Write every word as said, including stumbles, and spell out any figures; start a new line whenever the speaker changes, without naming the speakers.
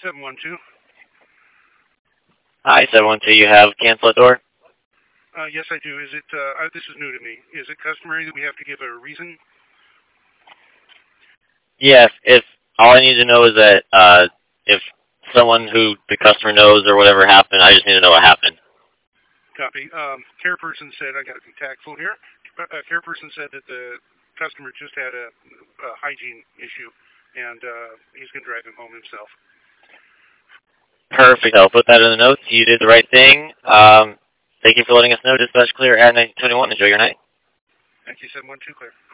seven one two.
Hi, seven one two. You have cancel at door?
Uh, yes, I do. Is it, uh, this is new to me. Is it customary that we have to give a reason?
Yes, if all I need to know is that uh, if someone who the customer knows or whatever happened, I just need to know what happened.
Copy. Um, care person said, I got to be tactful here. Uh, care person said that the customer just had a, a hygiene issue, and uh, he's going to drive him home himself.
Perfect. I'll put that in the notes. You did the right thing. Um, thank you for letting us know. Dispatch clear at nine twenty-one. Enjoy your night.
Thank you, seven one two, clear.